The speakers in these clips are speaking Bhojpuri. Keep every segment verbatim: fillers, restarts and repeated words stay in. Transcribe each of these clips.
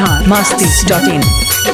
बिहार मस्ती डॉट इन।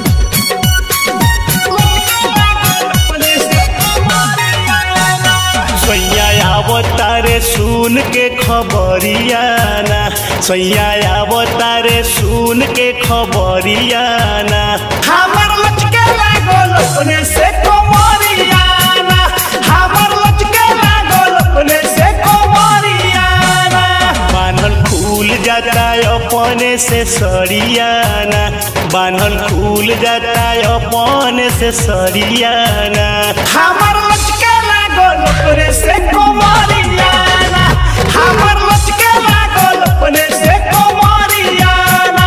सैया आवतारे सुन के खबरिया ना, सैया आवतारे सुन के खबरिया ना, हमर लचके लागल अपने से कमरिया ना, हमर लचके लागल अपने से कमरिया ना, बान्हल खुल जाता अपने से सरिया ना, बान्हल खुल जाता अपने से सरिया ना, हमर लचके लागल अपने से कमरिया ना, हमर लचके लागल अपने से कमरिया ना।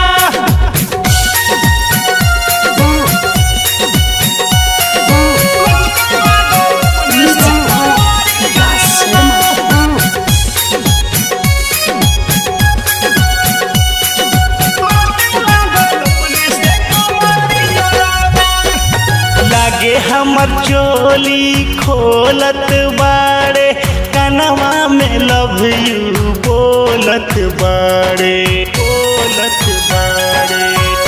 लागे हमर चोली खोलत बाड़े, कनवा में लव यू बोलत बाड़े, बोलत बाड़े।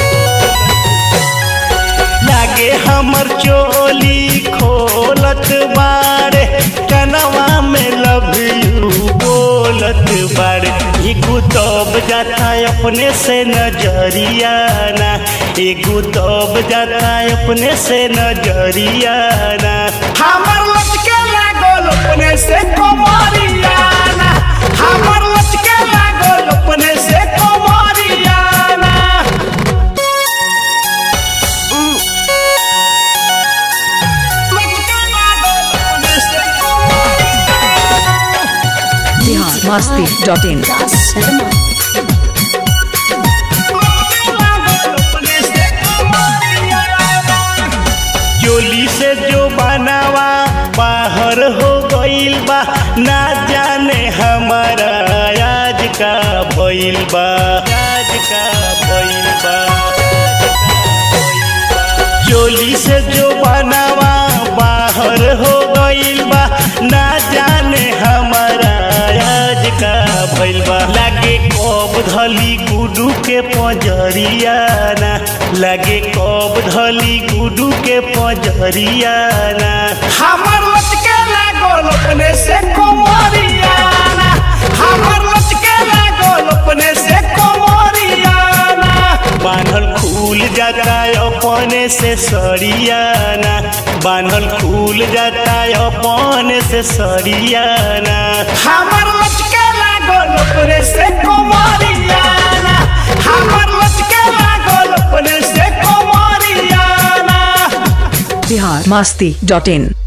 लागे हमर चोली खोलत बाड़े, कनवा में लव यू बोलत बाड़े। एगो दब जाता अपने से नजरिया ना, एगो दब जाता अपने से नजरिया ना, हमर लचके लागल अपने से कमरिया ना, हमर लचके लागल अपने से कमरिया ना। बिहार मस्ती डॉट इन। चोली से जो बनावा बाहर हो गइल बा, ना जाने हमारा आज का भइल बा, आज का भइल बा। चोली से जो बनावा बाहर हो गइल बा, ना जाने हमारा आज का भइल बा। लागे कब धली गुडू के पंजरिया ना, लागे कब धली गुडू के पंजरिया ना, हमर लचके लागल अपने से कमरिया ना, हमर लचके लागल अपने से कमरिया ना, बान्हल खुल जाता अपने से सरिया ना, बान्हल खुल जाता अपने से सरिया ना, हमर लचके लागल अपने से कमरिया ना, हमर लचके लागल अपने से कमरिया ना। बिहार मस्ती डॉट इन।